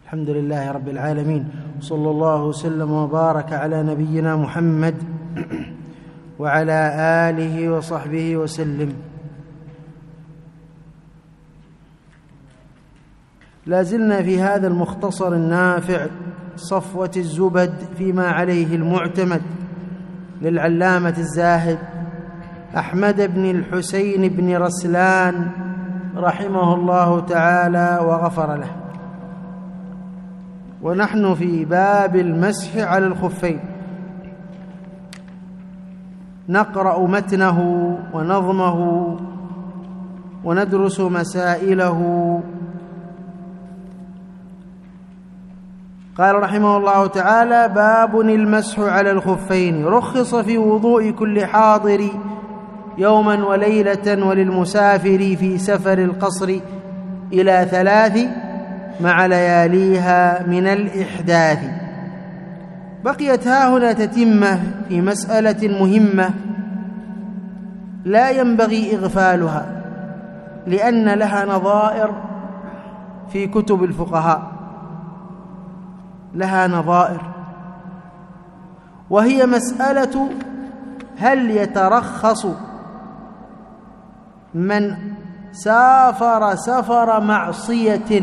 الحمد لله رب العالمين، صلى الله وسلم وبارك على نبينا محمد وعلى آله وصحبه وسلم. لازلنا في هذا المختصر النافع صفوة الزبد فيما عليه المعتمد للعلامة الزاهد أحمد بن الحسين بن رسلان رحمه الله تعالى وغفر له. ونحن في باب المسح على الخفين، نقرأ متنه ونظمه وندرس مسائله. قال رحمه الله تعالى: باب المسح على الخفين. رخص في وضوء كل حاضر يوما وليلة وللمسافر في سفر القصر إلى 3 مع لياليها من الإحداث. بقيت هاهنا تتمة في مسألة مهمة لا ينبغي إغفالها، لأن لها نظائر في كتب الفقهاء، لها نظائر، وهي مسألة: هل يترخص من سافر سفر معصية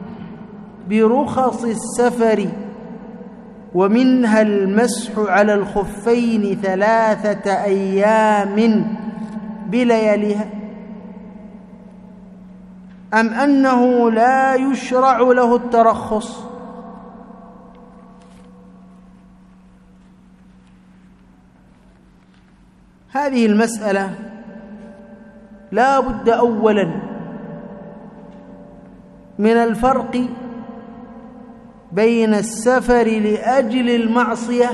برخص السفر ومنها المسح على الخفين 3 أيام بلياليها، أم أنه لا يشرع له الترخص؟ هذه المسألة لا بد أولا من الفرق بين السفر لأجل المعصية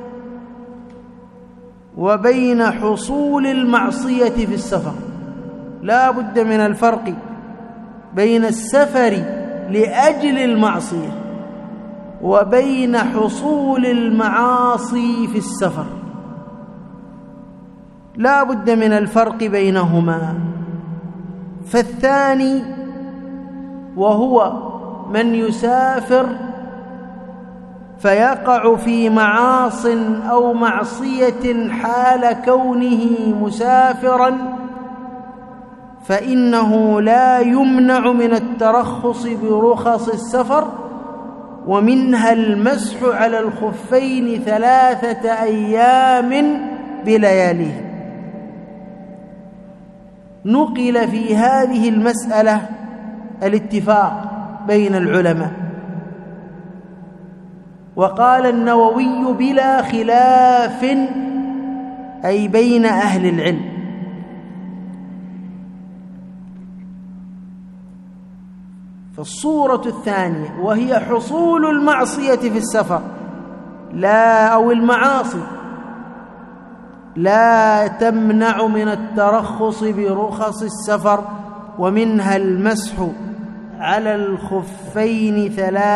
وبين حصول المعصية في السفر. لا بد من الفرق بين السفر لأجل المعصية وبين حصول المعاصي في السفر، لا بد من الفرق بينهما. فالثاني وهو من يسافر فيقع في معاص أو معصية حال كونه مسافرا، فإنه لا يمنع من الترخص برخص السفر، ومنها المسح على الخفين 3 أيام بلياليه. نقل في هذه المسألة الاتفاق بين العلماء، وقال النووي: بلا خلاف، أي بين أهل العلم. فالصورة الثانية وهي حصول المعصية في السفر أو المعاصي لا تمنع من الترخص برخص السفر، ومنها المسح على الخفين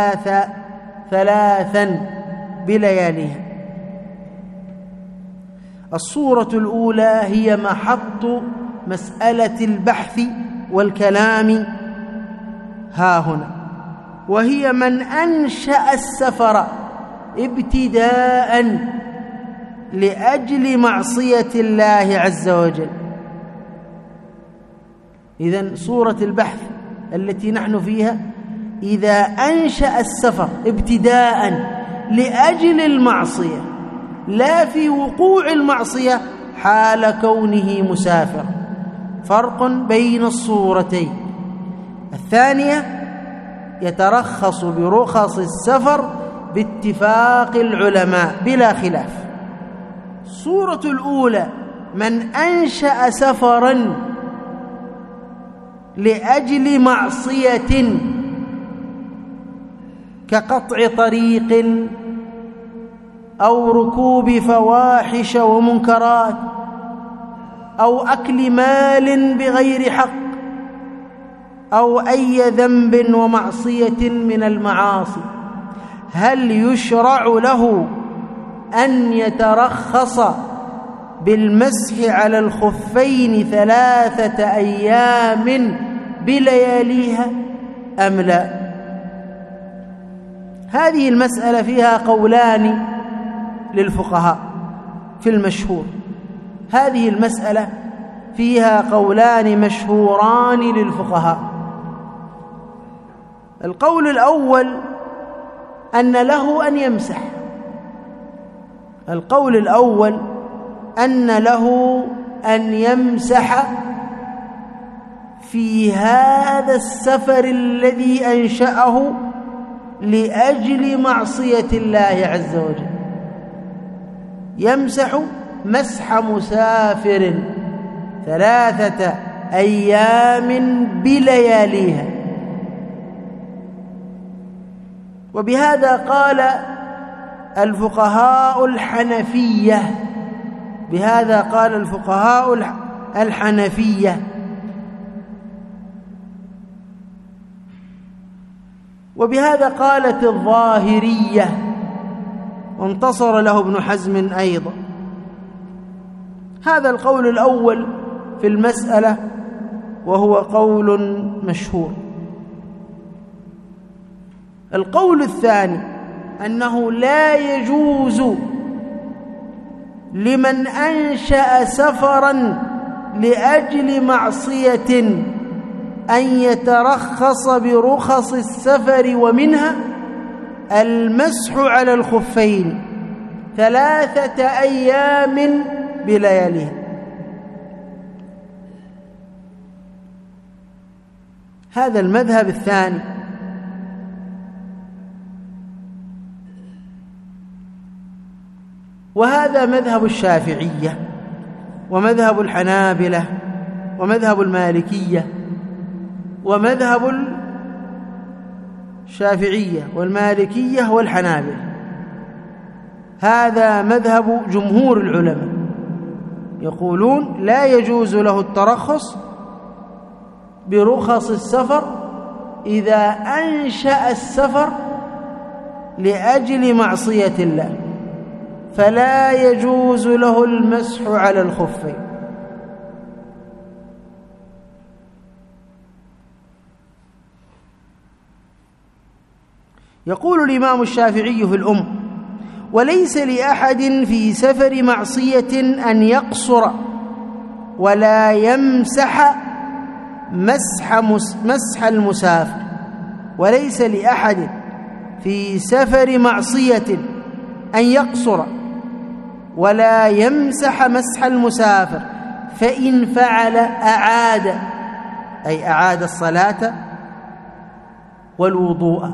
3 بلياليها. الصورة الأولى هي محط مسألة البحث والكلام هاهنا، وهي من أنشأ السفر ابتداء لأجل معصية الله عز وجل. إذن صورة البحث التي نحن فيها: إذا أنشأ السفر ابتداء لأجل المعصية لا في وقوع المعصية حال كونه مسافر. فرق بين الصورتين. الثانية يترخص برخص السفر باتفاق العلماء بلا خلاف. الصورة الأولى: من أنشأ سفرا لأجل معصية كقطع طريق أو ركوب فواحش ومنكرات أو أكل مال بغير حق أو أي ذنب ومعصية من المعاصي، هل يشرع له أن يترخص بالمسح على الخفين 3 أيام بلياليها أم لا؟ هذه المسألة فيها قولان للفقهاء في المشهور، هذه المسألة فيها قولان مشهوران للفقهاء. القول الأول أن له أن يمسح، القول الأول أن له أن يمسح في هذا السفر الذي أنشأه لأجل معصية الله عز وجل، يمسح مسح مسافر 3 أيام بلياليها. وبهذا قال الفقهاء الحنفية، بهذا قال الفقهاء الحنفية. وبهذا قالت الظاهرية، وانتصر له ابن حزم أيضا. هذا القول الأول في المسألة، وهو قول مشهور. القول الثاني أنه لا يجوز لمن أنشأ سفرا لأجل معصية أن يترخص برخص السفر، ومنها المسح على الخفين 3 أيام بلياليها. هذا المذهب الثاني. وهذا مذهب الشافعية ومذهب الحنابلة ومذهب المالكية ومذهب الشافعية والمالكية والحنابلة. هذا مذهب جمهور العلماء، يقولون لا يجوز له الترخص برخص السفر إذا أنشأ السفر لأجل معصية الله، فلا يجوز له المسح على الخفين. يقول الإمام الشافعي في الأم: وليس لأحد في سفر معصية أن يقصر ولا يمسح مسح المسافر. وليس لأحد في سفر معصية أن يقصر ولا يمسح مسح المسافر، فإن فعل أعاد، أي أعاد الصلاة والوضوء.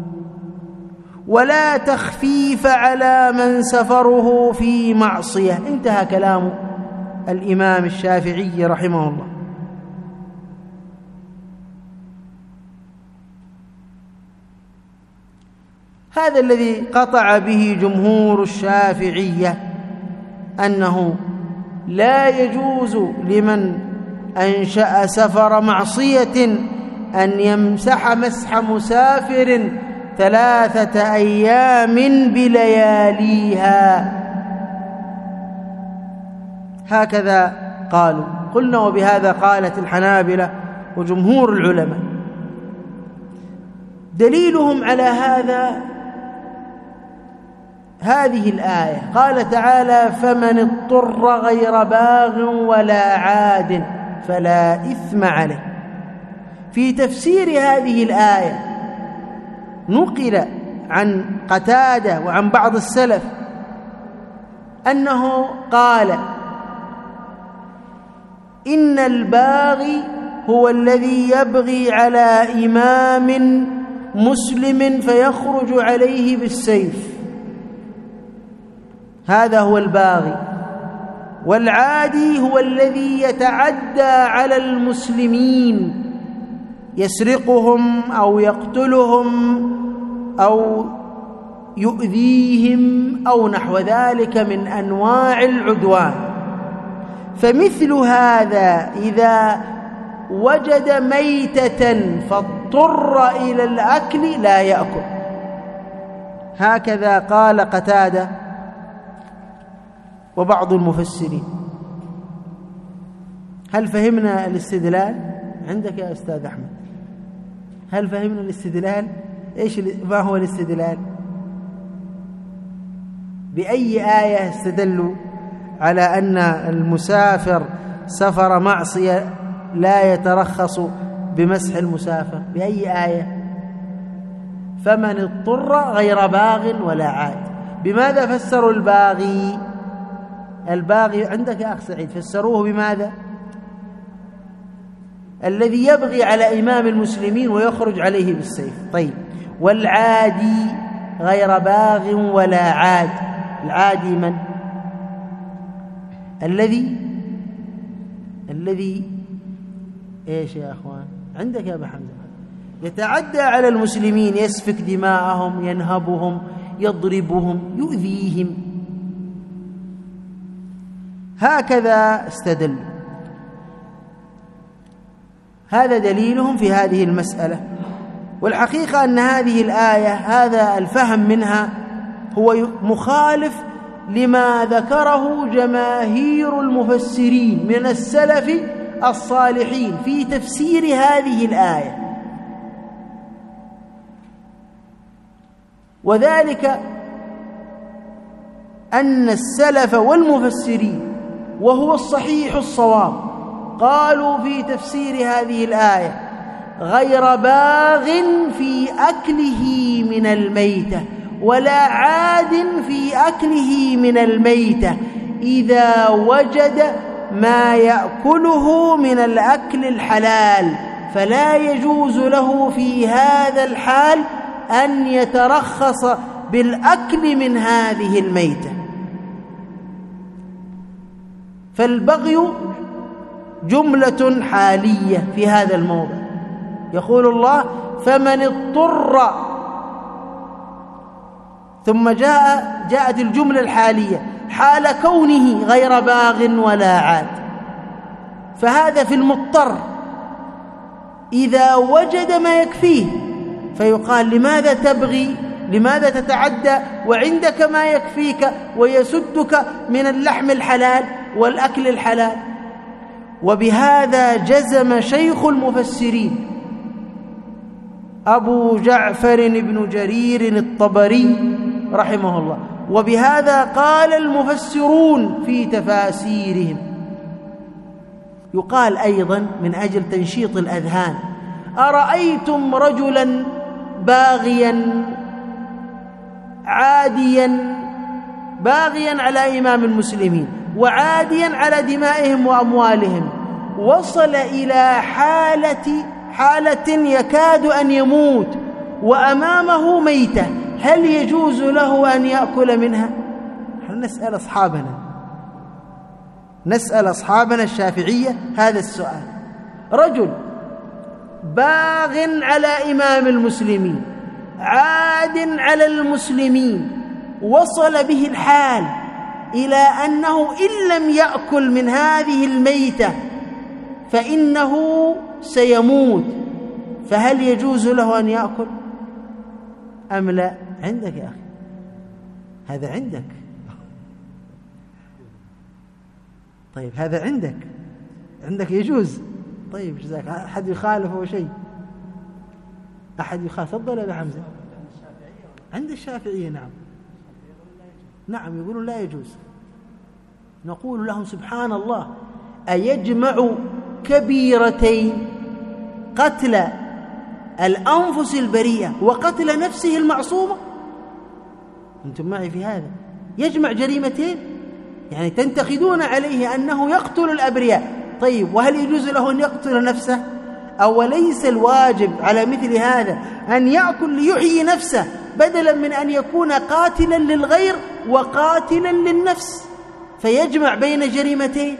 ولا تخفيف على من سفره في معصية. انتهى كلام الإمام الشافعي رحمه الله. هذا الذي قطع به جمهور الشافعية، أنه لا يجوز لمن أنشأ سفر معصية أن يمسح مسح مسافر 3 أيام بلياليها. هكذا قالوا. قلنا وبهذا قالت الحنابلة وجمهور العلماء. دليلهم على هذا هذه الآية، قال تعالى: فمن اضطر غير باغ ولا عاد فلا إثم عليه. في تفسير هذه الآية نقل عن قتادة وعن بعض السلف أنه قال: إن الباغي هو الذي يبغي على إمام مسلم فيخرج عليه بالسيف، هذا هو الباغي. والعادي هو الذي يتعدى على المسلمين، يسرقهم أو يقتلهم أو يؤذيهم أو نحو ذلك من أنواع العدوان. فمثل هذا إذا وجد ميتة فاضطر إلى الأكل لا يأكل. هكذا قال قتادة وبعض المفسرين. هل فهمنا الاستدلال؟ عندك يا أستاذ أحمد، هل فهمنا الاستدلال؟ ما هو الاستدلال؟ بأي آية استدلوا على أن المسافر سفر معصية لا يترخص بمسح المسافر؟ بأي آية؟ فمن اضطر غير باغ ولا عاد. بماذا فسروا الباغي؟ الباغي عندك يا أخ سعيد فسروه بماذا؟ الذي يبغي على إمام المسلمين ويخرج عليه بالسيف. طيب، والعادي غير باغ ولا عاد. العادي من؟ الذي ايش يا اخوان؟ عندك يا ابا حمزه يتعدى على المسلمين، يسفك دماءهم، ينهبهم، يضربهم، يؤذيهم. هكذا استدلوا. هذا دليلهم في هذه المسألة. والحقيقة أن هذه الآية هذا الفهم منها هو مخالف لما ذكره جماهير المفسرين من السلف الصالحين في تفسير هذه الآية، وذلك أن السلف والمفسرين وهو الصحيح الصواب قالوا في تفسير هذه الآية غير باغ في أكله من الميتة ولا عاد في أكله من الميتة إذا وجد ما يأكله من الأكل الحلال، فلا يجوز له في هذا الحال أن يترخص بالأكل من هذه الميتة. فالبغي جملة حالية في هذا الموضع. يقول الله فمن اضطر، ثم جاءت الجملة الحالية حال كونه غير باغ ولا عاد، فهذا في المضطر إذا وجد ما يكفيه، فيقال لماذا تبغي، لماذا تتعدى وعندك ما يكفيك ويسدك من اللحم الحلال والأكل الحلال. وبهذا جزم شيخ المفسرين أبو جعفر بن جرير الطبري رحمه الله، وبهذا قال المفسرون في تفاسيرهم. يقال أيضا من أجل تنشيط الأذهان: أرأيتم رجلا باغيا عاديا، باغيا على إمام المسلمين وعاديا على دمائهم وأموالهم، وصل إلى حالة يكاد أن يموت وأمامه ميتة، هل يجوز له أن يأكل منها؟ نسأل أصحابنا الشافعية هذا السؤال. رجل باغ على إمام المسلمين عاد على المسلمين، وصل به الحال إلى أنه إن لم يأكل من هذه الميتة فإنه سيموت، فهل يجوز له أن يأكل أم لا؟ عندك يا أخي، هذا عندك. طيب هذا عندك يجوز. طيب جزاك. أحد يخالف أو شيء؟ أحد يخالف؟ تفضل يا أبو حمزة. عند الشافعية نعم يقولون لا يجوز. نقول لهم سبحان الله، أيجمع كبيرتين قتل الأنفس البريئة وقتل نفسه المعصومة؟ أنتم معي في هذا؟ يجمع جريمتين، يعني تنتقدون عليه أنه يقتل الأبرياء. طيب وهل يجوز له أن يقتل نفسه؟ أوليس الواجب على مثل هذا أن يأكل ليحيي نفسه بدلا من أن يكون قاتلا للغير وقاتلا للنفس، فيجمع بين جريمتين؟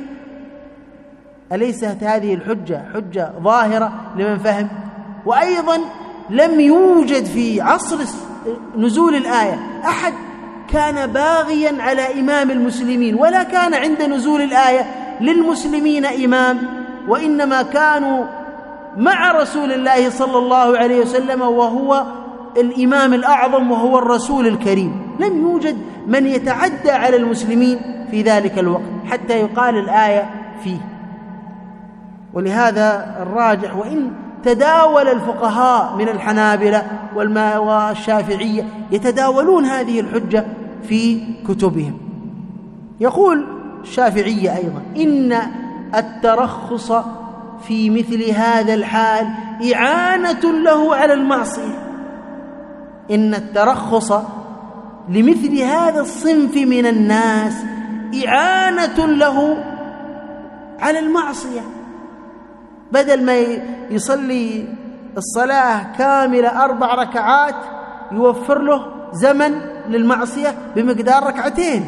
أليست هذه الحجة حجة ظاهرة لمن فهم؟ وأيضا لم يوجد في عصر نزول الآية أحد كان باغيا على إمام المسلمين، ولا كان عند نزول الآية للمسلمين إمام، وإنما كانوا مع رسول الله صلى الله عليه وسلم وهو الإمام الأعظم وهو الرسول الكريم. لم يوجد من يتعدى على المسلمين في ذلك الوقت حتى يقال الآية فيه. ولهذا الراجح، وإن تداول الفقهاء من الحنابلة والشافعية يتداولون هذه الحجة في كتبهم. يقول الشافعية أيضا: إن الترخص في مثل هذا الحال إعانة له على المعصية. إن الترخص لمثل هذا الصنف من الناس إعانة له على المعصية. بدل ما يصلي الصلاة كاملة 4 ركعات يوفر له زمن للمعصية بمقدار 2 ركعتين،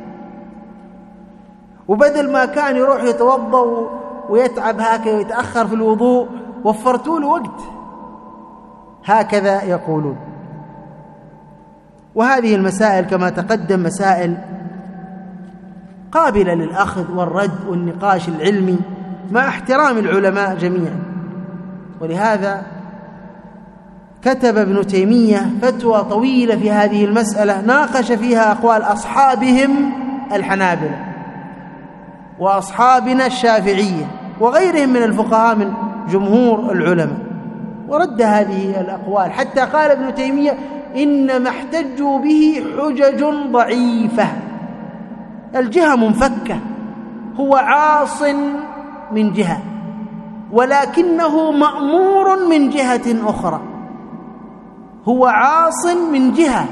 وبدل ما كان يروح يتوضأ ويتعب هكذا ويتأخر في الوضوء وفرتوا له وقت. هكذا يقولون. وهذه المسائل كما تقدم مسائل قابلة للأخذ والرد والنقاش العلمي مع احترام العلماء جميعا. ولهذا كتب ابن تيمية فتوى طويلة في هذه المسألة ناقش فيها أقوال أصحابهم الحنابلة وأصحابنا الشافعية وغيرهم من الفقهاء من جمهور العلماء، ورد هذه الأقوال حتى قال ابن تيمية: إنما احتجوا به حجج ضعيفة. الجهة منفكة، هو عاص من جهة ولكنه مأمور من جهة أخرى. هو عاص من جهة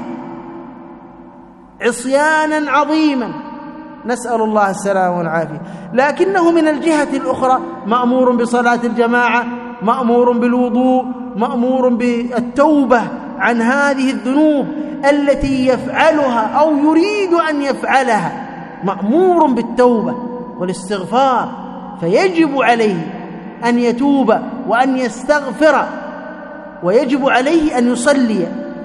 عصيانا عظيما، نسأل الله السلامة والعافية، لكنه من الجهة الأخرى مأمور بصلاة الجماعة، مأمور بالوضوء، مأمور بالتوبة عن هذه الذنوب التي يفعلها أو يريد أن يفعلها، مأمور بالتوبة والاستغفار، فيجب عليه أن يتوب وأن يستغفر، ويجب عليه أن يصلي،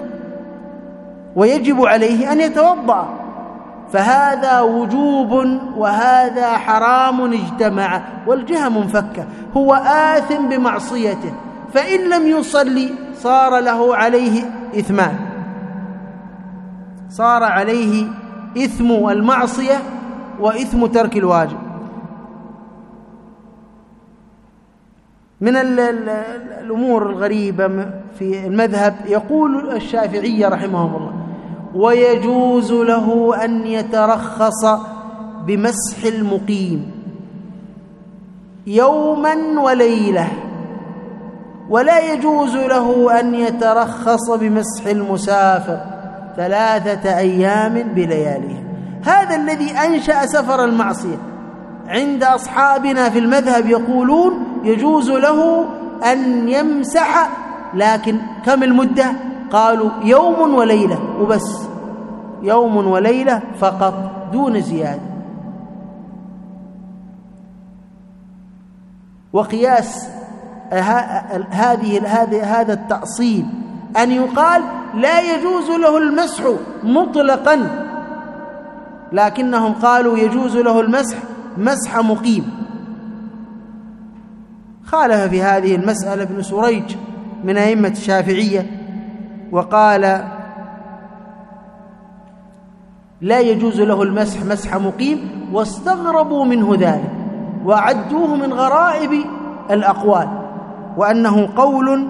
ويجب عليه أن يتوضأ. فهذا وجوب وهذا حرام اجتمع، والجهة منفكة. هو آثم بمعصيته، فإن لم يصلي صار له عليه إثمان، صار عليه إثم المعصية وإثم ترك الواجب. من الأمور الغريبة في المذهب يقول الشافعية رحمهم الله: ويجوز له أن يترخص بمسح المقيم يوما وليلة، ولا يجوز له أن يترخص بمسح المسافر 3 أيام بلياليها. هذا الذي أنشأ سفر المعصية. عند أصحابنا في المذهب يقولون يجوز له أن يمسح، لكن كم المدة؟ قالوا يوم وليلة وبس، يوم وليلة فقط دون زيادة. وقياس هذا التأصيل أن يقال لا يجوز له المسح مطلقا، لكنهم قالوا يجوز له المسح مسح مقيم. خالف في هذه المسألة ابن سريج من أئمة الشافعية وقال لا يجوز له المسح مسح مقيم، واستغربوا منه ذلك وعدوه من غرائب الأقوال، وأنه قول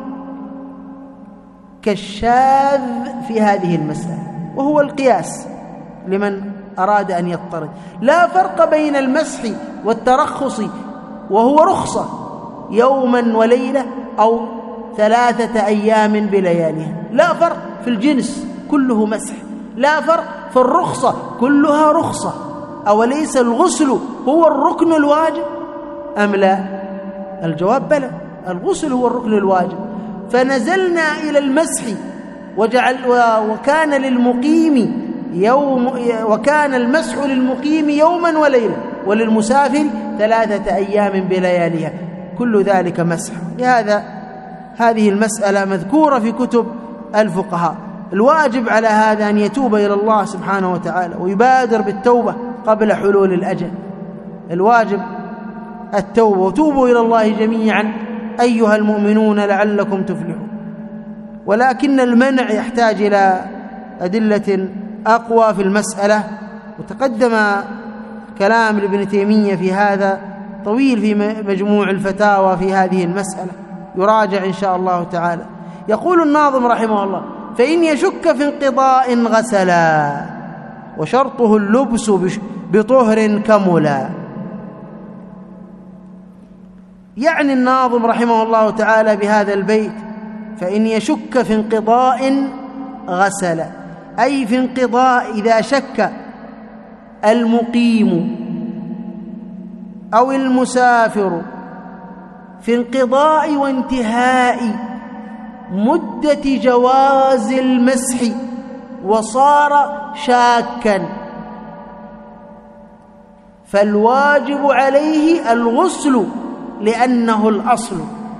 كالشاذ في هذه المسألة، وهو القياس لمن أراد أن يضطرد. لا فرق بين المسح والترخص، وهو رخصة يوما وليلة أو 3 أيام بلياليها، لا فرق في الجنس، كله مسح. لا فرق في الرخصة، كلها رخصة. أوليس الغسل هو الركن الواجب أم لا؟ الجواب بلى، الغسل هو الركن الواجب. فنزلنا إلى المسح وكان للمقيم وكان المسح للمقيم يوما وليلة، وللمسافر 3 أيام بلياليها، كل ذلك مسح. هذه المسألة مذكورة في كتب الفقهاء. الواجب على هذا أن يتوب إلى الله سبحانه وتعالى ويبادر بالتوبة قبل حلول الأجل. الواجب التوبة، وتوبوا إلى الله جميعا أيها المؤمنون لعلكم تفلحون. ولكن المنع يحتاج إلى أدلة أقوى في المسألة، وتقدم كلام ابن تيمية في هذا طويل في مجموع الفتاوى في هذه المسألة. يراجع إن شاء الله تعالى. يقول الناظم رحمه الله: فإن يشك في انقضاء غسلا وشرطه اللبس بطهر كملا. يعني الناظم رحمه الله تعالى بهذا البيت: فإن يشك في انقضاء غسلا، أي في انقضاء، إذا شك المقيم أو المسافر في انقضاء وانتهاء مدة جواز المسح وصار شاكا، فالواجب عليه الغسل لأنه الأصل.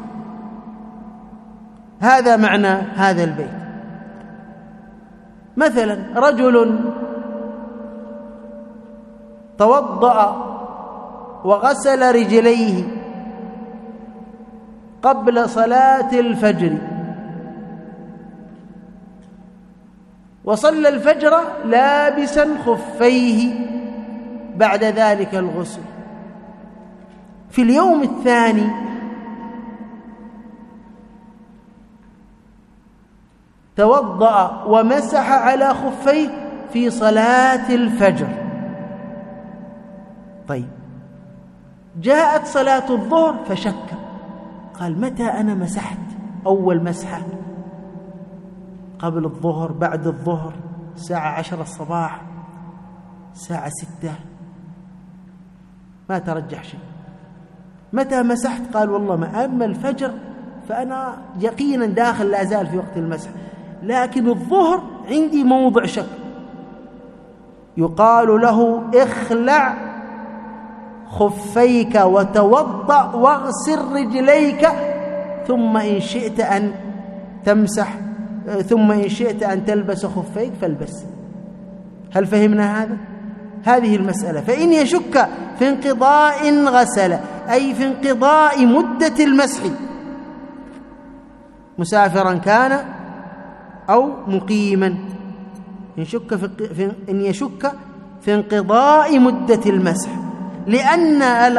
هذا معنى هذا البيت. مثلا رجل توضأ وغسل رجليه قبل صلاة الفجر، وصلى الفجر لابسا خفيه بعد ذلك الغسل. في اليوم الثاني توضأ ومسح على خفيه في صلاة الفجر. طيب، جاءت صلاة الظهر فشك، قال: متى أنا مسحت أول مسحة؟ قبل الظهر، بعد الظهر، الساعة 10 الصباح، الساعة 6، ما ترجح شيء. متى مسحت؟ قال: والله ما أما الفجر فأنا يقينا داخل لا زال في وقت المسح، لكن الظهر عندي موضع شك. يقال له: اخلع خفيك وتوضأ واغسل رجليك، ثم إن شئت أن تمسح، ثم إن شئت أن تلبس خفيك فالبس. هل فهمنا هذا؟ هذه المسألة. فإن يشك في انقضاء غسل، أي في انقضاء مدة المسح، مسافرا كان أو مقيما. إن يشك في انقضاء مدة المسح، لأن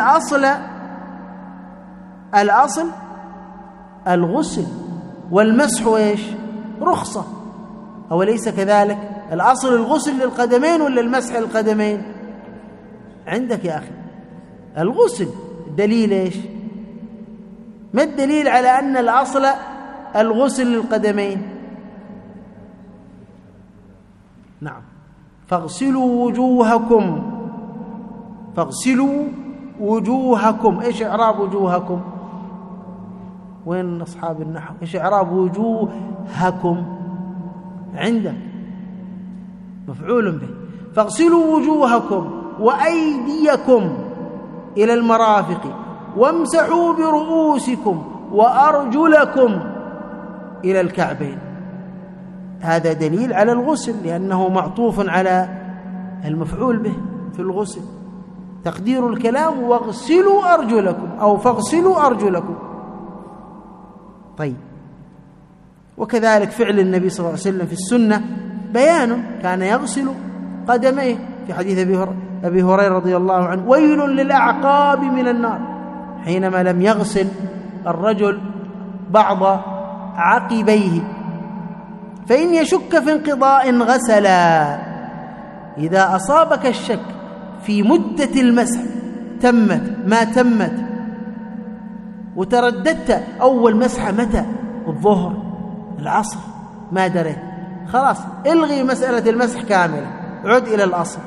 الأصل الغسل، والمسح إيش؟ رخصة، أو ليس كذلك؟ الأصل الغسل للقدمين ولا المسح للقدمين؟ عندك يا أخي الغسل. الدليل إيش؟ ما الدليل على أن الأصل الغسل للقدمين؟ نعم: فاغسلوا وجوهكم. إيش إعراب وجوهكم؟ وين أصحاب النحو؟ إيش إعراب وجوهكم؟ عندك مفعول به. فاغسلوا وجوهكم وأيديكم إلى المرافق وامسحوا برؤوسكم وأرجلكم إلى الكعبين. هذا دليل على الغسل، لأنه معطوف على المفعول به في الغسل. تقدير الكلام: واغسلوا أرجلكم، أو فاغسلوا أرجلكم. طيب، وكذلك فعل النبي صلى الله عليه وسلم في السنة بيان، كان يغسل قدميه في حديث أبي هريرة رضي الله عنه: ويل للأعقاب من النار، حينما لم يغسل الرجل بعض عقبيه. فإن يشك في انقضاء غسلا، إذا أصابك الشك في مدة المسح، تمت ما تمت، وترددت أول مسحة متى، الظهر، العصر، ما دريت، خلاص الغي مسألة المسح كاملة، عد إلى الأصل.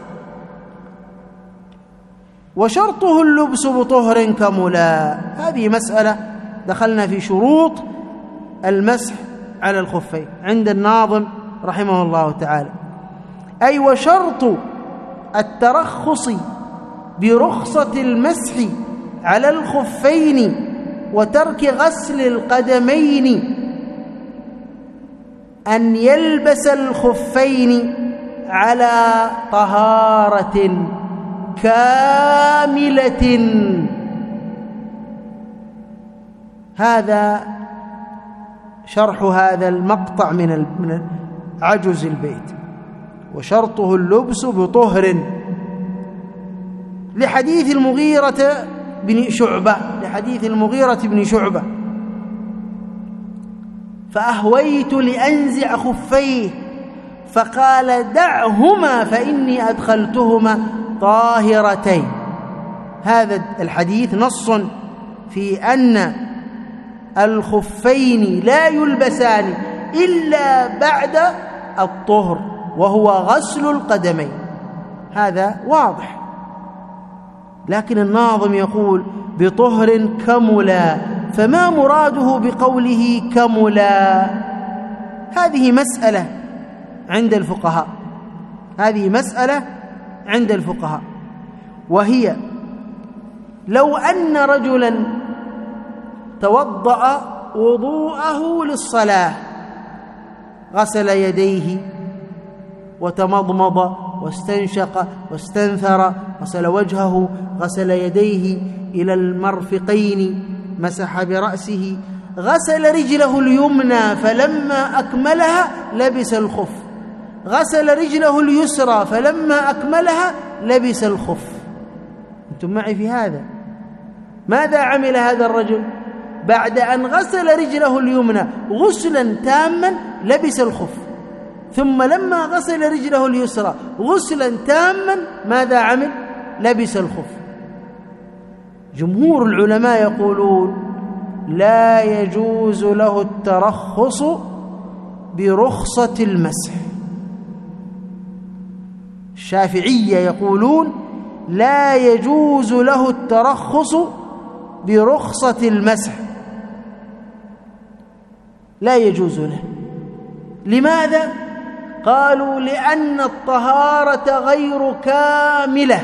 وشرطه اللبس بطهر كملا. هذه مسألة دخلنا في شروط المسح على الخفين عند الناظم رحمه الله تعالى. أي وشرط الترخص برخصة المسح على الخفين وترك غسل القدمين أن يلبس الخفين على طهارة كاملة. هذا شرح هذا المقطع من عجز البيت. وشرطه اللبس بطهر، لحديث المغيرة بن شعبة فأهويت لأنزع خفيه فقال دعهما فإني أدخلتهما طاهرتين. هذا الحديث نص في أن الخفين لا يلبسان إلا بعد الطهر وهو غسل القدمين، هذا واضح. لكن الناظم يقول بطهر كملا، فما مراده بقوله كملا؟ هذه مسألة عند الفقهاء، هذه مسألة عند الفقهاء، وهي لو أن رجلا توضأ وضوءه للصلاة، غسل يديه وتمضمض واستنشق واستنثر، غسل وجهه، غسل يديه إلى المرفقين، مسح برأسه، غسل رجله اليمنى فلما أكملها لبس الخف، غسل رجله اليسرى فلما أكملها لبس الخف. أنتم معي في هذا؟ ماذا عمل هذا الرجل؟ بعد أن غسل رجله اليمنى غسلا تاما لبس الخف، ثم لما غسل رجله اليسرى غسلا تاما ماذا عمل؟ لبس الخف. جمهور العلماء يقولون لا يجوز له الترخص برخصة المسح. الشافعية يقولون لا يجوز له الترخص برخصة المسح، لا يجوز له. لماذا؟ قالوا لأن الطهارة غير كاملة.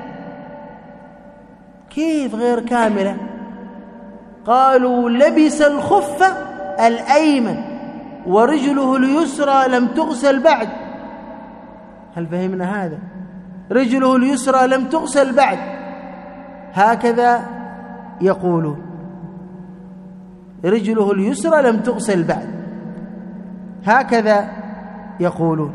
كيف غير كاملة؟ قالوا لبس الخف الأيمن ورجله اليسرى لم تغسل بعد. هل فهمنا هذا؟ رجله اليسرى لم تغسل بعد، هكذا يقولون، رجله اليسرى لم تغسل بعد، هكذا يقولون.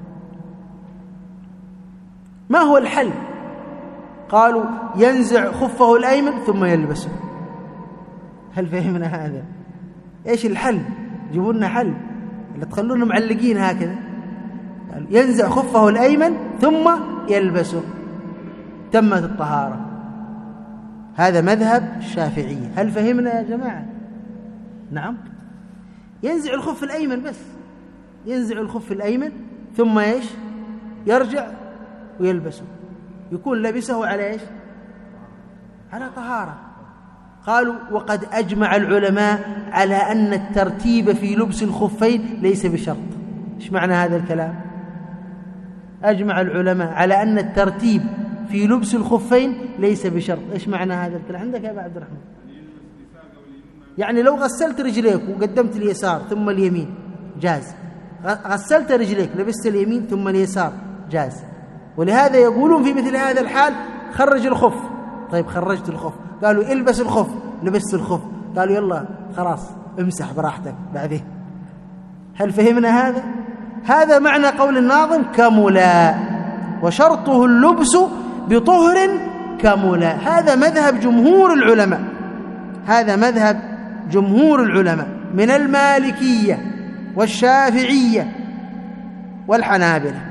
ما هو الحل؟ قالوا ينزع خفه الأيمن ثم يلبسه. هل فهمنا هذا؟ إيش الحل؟ جيبوا لنا حل، لا تخلونا معلقين هكذا. ينزع خفه الأيمن ثم يلبسه، تمت الطهارة. هذا مذهب الشافعية. هل فهمنا يا جماعة؟ نعم، ينزع الخف الأيمن بس، ينزع الخف الأيمن ثم إيش؟ يرجع ويلبسه، يكون لبسه على إيش؟ على طهارة. قالوا وقد أجمع العلماء على أن الترتيب في لبس الخفين ليس بشرط. إيش معنى هذا الكلام؟ أجمع العلماء على أن الترتيب في لبس الخفين ليس بشرط. إيش معنى هذا الكلام عندك يا أبا عبد الرحمن؟ يعني لو غسلت رجليك وقدمت اليسار ثم اليمين جاز، غسلت رجليك لبست اليمين ثم اليسار جاز. ولهذا يقولون في مثل هذا الحال خرج الخف. طيب خرجت الخف، قالوا البس الخف، لبست الخف، قالوا يلا خلاص امسح براحتك بعدين. هل فهمنا هذا؟ هذا معنى قول الناظم كملا، وشرطه اللبس بطهر كملا. هذا مذهب جمهور العلماء، هذا مذهب جمهور العلماء من المالكية والشافعية والحنابلة.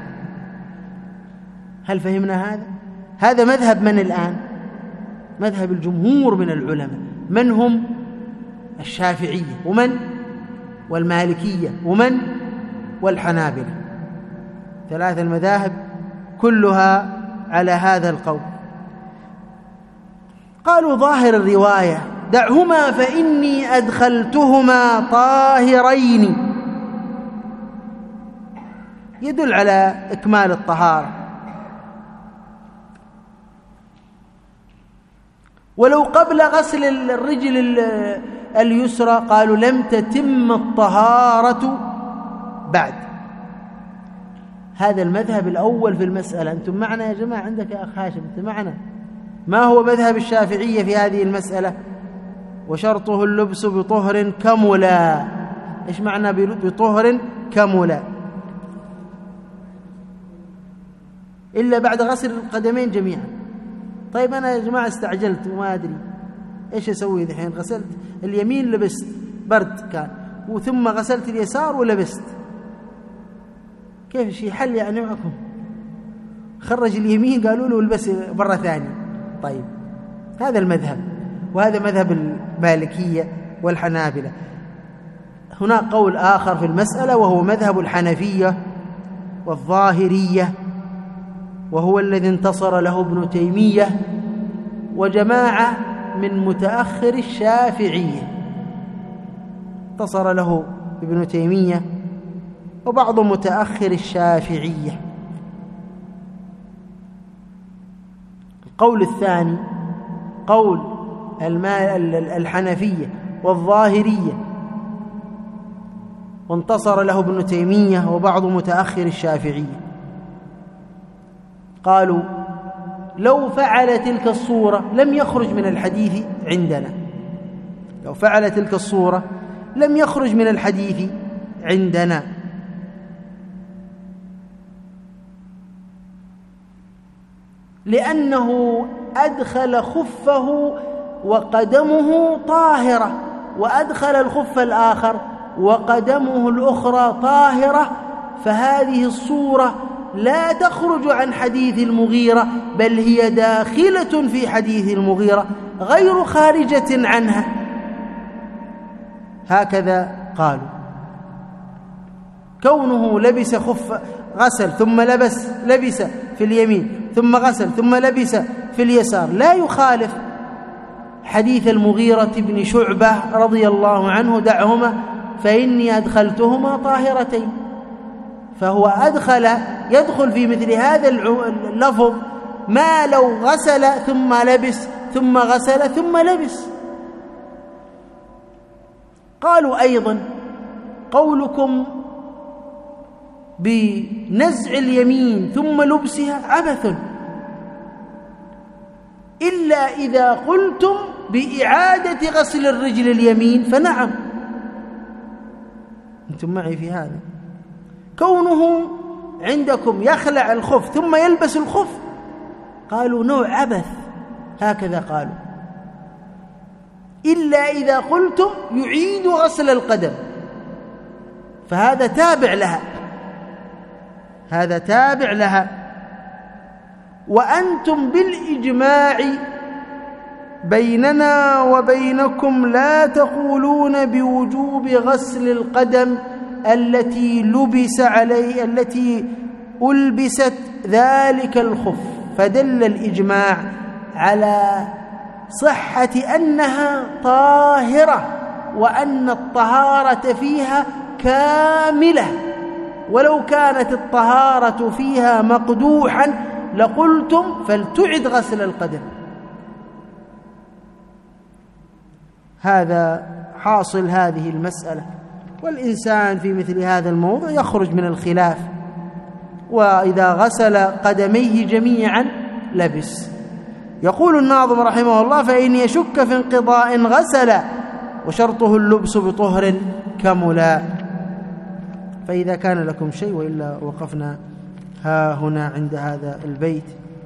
هل فهمنا هذا؟ هذا مذهب من الآن؟ مذهب الجمهور من العلماء. من هم؟ الشافعية، ومن؟ والمالكية، ومن؟ والحنابلة. ثلاث المذاهب كلها على هذا القول. قالوا ظاهر الرواية دعهما فإني أدخلتهما طاهرين يدل على إكمال الطهارة. ولو قبل غسل الرجل اليسرى قالوا لم تتم الطهارة بعد. هذا المذهب الأول في المسألة. أنتم معنا يا جماعة؟ عندك يا أخ هاشم أنت معنا؟ ما هو مذهب الشافعية في هذه المسألة؟ وشرطه اللبس بطهر كملا. إيش معنى بطهر كملا؟ إلا بعد غسل القدمين جميعا. طيب أنا يا جماعة استعجلت وما أدري إيش أسوي ذحين. غسلت اليمين لبست برد كان، ثم غسلت اليسار ولبست، كيف شيء حل يعني معكم؟ خرج اليمين قالوا له البس مرة ثانية. طيب هذا المذهب، وهذا مذهب المالكية والحنابلة. هناك قول آخر في المسألة وهو مذهب الحنفية والظاهرية، وهو الذي انتصر له ابن تيمية وجماعة من متأخر الشافعية. انتصر له ابن تيمية وبعض متأخر الشافعية. القول الثاني قول الحنفية والظاهرية، وانتصر له ابن تيمية وبعض متأخر الشافعية. قالوا لو فعل تلك الصورة لم يخرج من الحديث عندنا، لو فعل تلك الصورة لم يخرج من الحديث عندنا. لأنه أدخل خفه وقدمه طاهرة، وأدخل الخف الآخر وقدمه الأخرى طاهرة، فهذه الصورة لا تخرج عن حديث المغيرة، بل هي داخلة في حديث المغيرة غير خارجة عنها. هكذا قالوا. كونه لبس خف، غسل ثم لبس في اليمين ثم غسل ثم لبس في اليسار، لا يخالف حديث المغيرة بن شعبة رضي الله عنه: دعهما فإني أدخلتهما طاهرتين. فهو يدخل في مثل هذا اللفظ ما لو غسل ثم لبس ثم غسل ثم لبس. قالوا أيضا: قولكم بنزع اليمين ثم لبسها عبث، إلا إذا قلتم بإعادة غسل الرجل اليمين فنعم. أنتم معي في هذا؟ كونه عندكم يخلع الخف ثم يلبس الخف، قالوا نوع عبث، هكذا قالوا. إلا إذا قلتم يعيد غسل القدم، فهذا تابع لها، هذا تابع لها. وأنتم بالإجماع بيننا وبينكم لا تقولون بوجوب غسل القدم التي ألبست ذلك الخف. فدل الإجماع على صحة أنها طاهرة، وأن الطهارة فيها كاملة. ولو كانت الطهارة فيها مقدوحا لقلتم فلتعد غسل القدم. هذا حاصل هذه المسألة. والإنسان في مثل هذا الموضوع يخرج من الخلاف، وإذا غسل قدميه جميعا لبس. يقول الناظم رحمه الله: فإن يشك في انقضاء غسل وشرطه اللبس بطهر كملا. فإذا كان لكم شيء، وإلا وقفنا ها هنا عند هذا البيت.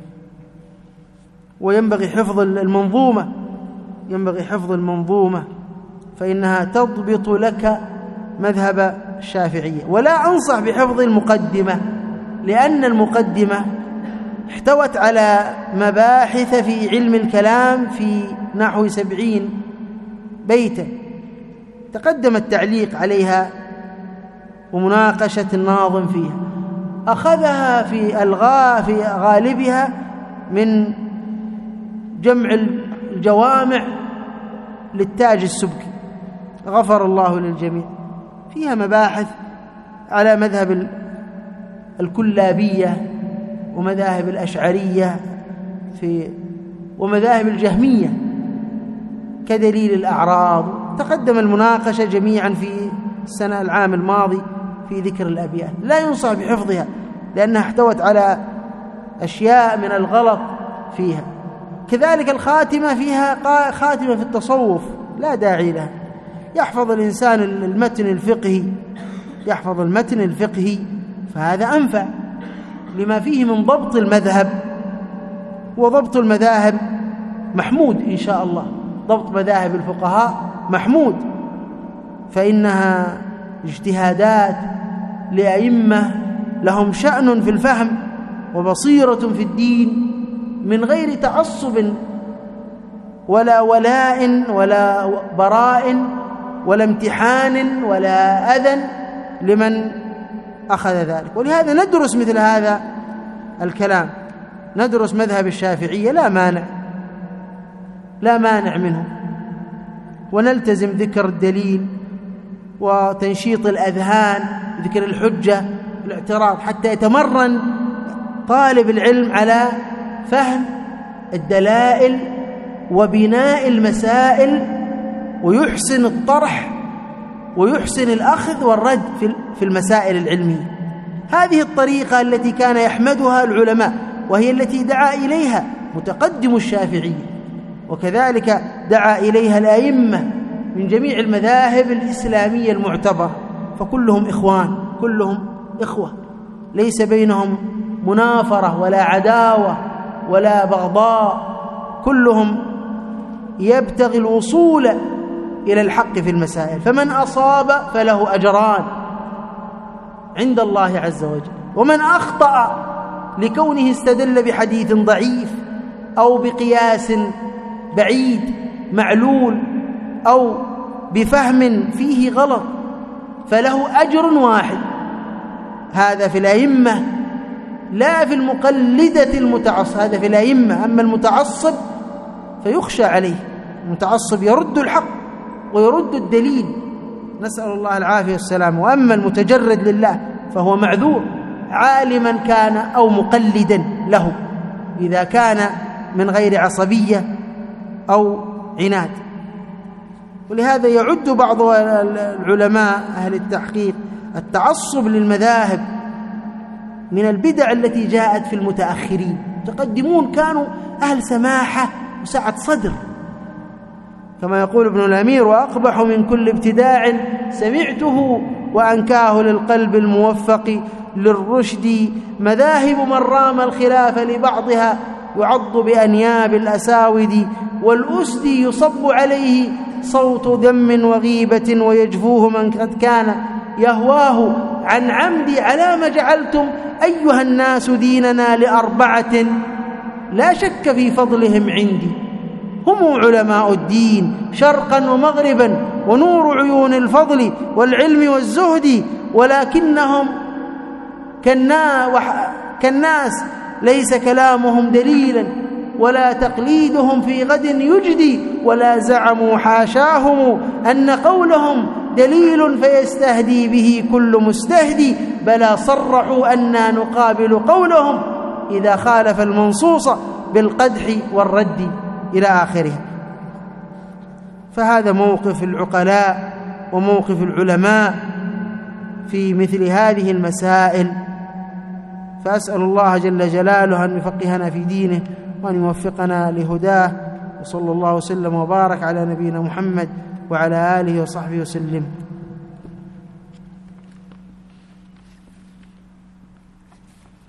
وينبغي حفظ المنظومة، ينبغي حفظ المنظومة، فإنها تضبط لك مذهب الشافعية. ولا أنصح بحفظ المقدمة، لأن المقدمة احتوت على مباحث في علم الكلام في نحو 70 بيتا، تقدم التعليق عليها ومناقشة الناظم فيها. أخذها في غالبها من جمع الجوامع للتاج السبكي، غفر الله للجميع. فيها مباحث على مذهب الكلابية ومذاهب الأشعرية ومذاهب الجهمية كدليل الأعراض. تقدم المناقشة جميعا في العام الماضي في ذكر الأبيات. لا ينصح بحفظها لأنها احتوت على أشياء من الغلط فيها. كذلك الخاتمة، فيها خاتمة في التصوف لا داعي لها. يحفظ الإنسان يحفظ المتن الفقهي، فهذا أنفع لما فيه من ضبط المذهب. وضبط المذاهب محمود إن شاء الله، ضبط مذاهب الفقهاء محمود، فإنها اجتهادات لأئمة لهم شأن في الفهم وبصيرة في الدين، من غير تعصب ولا ولاء ولا براء ولا امتحان ولا أذى لمن أخذ ذلك. ولهذا ندرس مثل هذا الكلام، ندرس مذهب الشافعية لا مانع منه، ونلتزم ذكر الدليل وتنشيط الأذهان، ذكر الحجة، الاعتراض، حتى يتمرن طالب العلم على فهم الدلائل وبناء المسائل، ويحسن الطرح ويحسن الأخذ والرد في المسائل العلمية. هذه الطريقة التي كان يحمدها العلماء، وهي التي دعا إليها متقدم الشافعية، وكذلك دعا إليها الأئمة من جميع المذاهب الإسلامية المعتبرة، فكلهم إخوان، كلهم إخوة، ليس بينهم منافرة ولا عداوة ولا بغضاء، كلهم يبتغي الوصول إلى الحق في المسائل. فمن أصاب فله أجران عند الله عز وجل، ومن أخطأ لكونه استدل بحديث ضعيف أو بقياس بعيد معلول أو بفهم فيه غلط فله أجر واحد. هذا في الأئمة، لا في المقلدة المتعصب، هذا في الأئمة. أما المتعصب فيخشى عليه، المتعصب يرد الحق ويرد الدليل، نسأل الله العافية والسلام. وأما المتجرد لله فهو معذور، عالما كان أو مقلدا له، إذا كان من غير عصبية أو عناد. ولهذا يعد بعض العلماء أهل التحقيق التعصب للمذاهب من البدع التي جاءت في المتأخرين. المتقدمون كانوا أهل سماحة وسعة صدر، كما يقول ابن الأمير: وأقبح من كل ابتداع سمعته وأنكاه للقلب الموفق للرشد مذاهب من رام الخلاف لبعضها يعض بأنياب الأساود والأسد يصب عليه صوت ذم وغيبة ويجفوه من قد كان يهواه عن عمد على ما جعلتم أيها الناس ديننا لأربعة لا شك في فضلهم عندي هم علماء الدين شرقا ومغربا ونور عيون الفضل والعلم والزهد ولكنهم كالناس ليس كلامهم دليلا ولا تقليدهم في غد يجدي ولا زعموا حاشاهم أن قولهم دليل فيستهدي به كل مستهدي بلى صرحوا أننا نقابل قولهم إذا خالف المنصوص بالقدح والرد إلى آخره. فهذا موقف العقلاء وموقف العلماء في مثل هذه المسائل. فأسأل الله جل جلاله أن يفقهنا في دينه وأن يوفقنا لهداه، وصلى الله وسلم وبارك على نبينا محمد وعلى آله وصحبه وسلم.